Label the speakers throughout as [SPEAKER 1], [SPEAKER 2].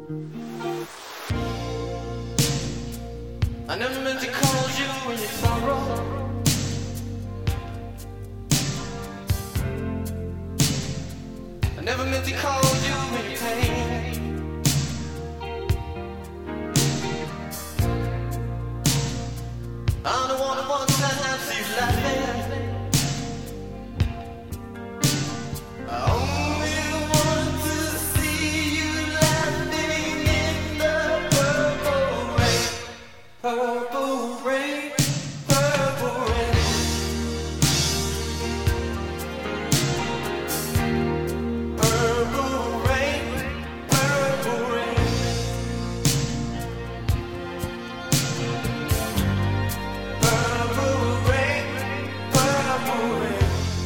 [SPEAKER 1] I never meant to cause you any sorrow. I never meant to cause you any pain. I'm the one who wants to have you laughing. I only want to see you laughing in the purple rain. Purple rain, purple rain. Purple rain, purple rain. Purple rain, purple rain.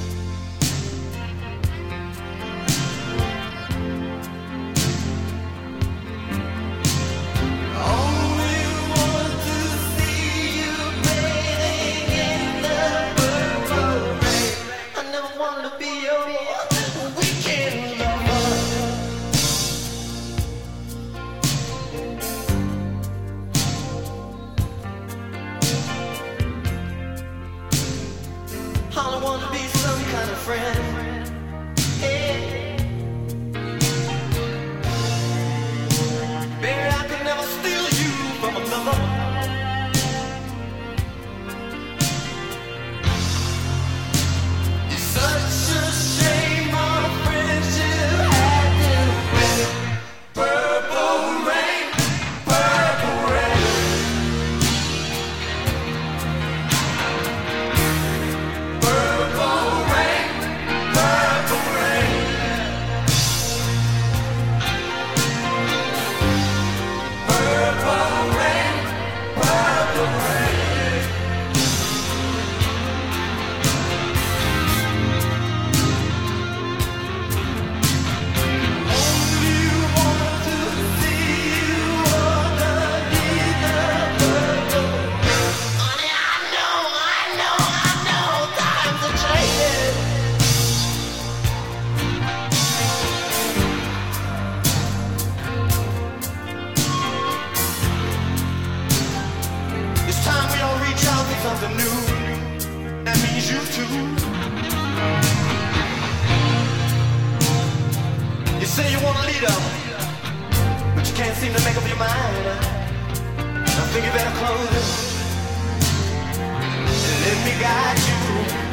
[SPEAKER 1] Only want to see you bathing in the purple rain. I never wanted to be your weekend lover. All I want to be some kind of friend. Hey. Baby, I could never steal you from another. It's such a shame our friendship had to end. Purple rain, purple rain. Purple rain, purple rain. Purple rain, purple rain. Only want to see you underneath the purple rain. Honey, I know, times are changing. It's time we all reach out for something new. That means you too. You say you want a leader, but you can't seem to make up your mind. I think you better close it and let me guide you.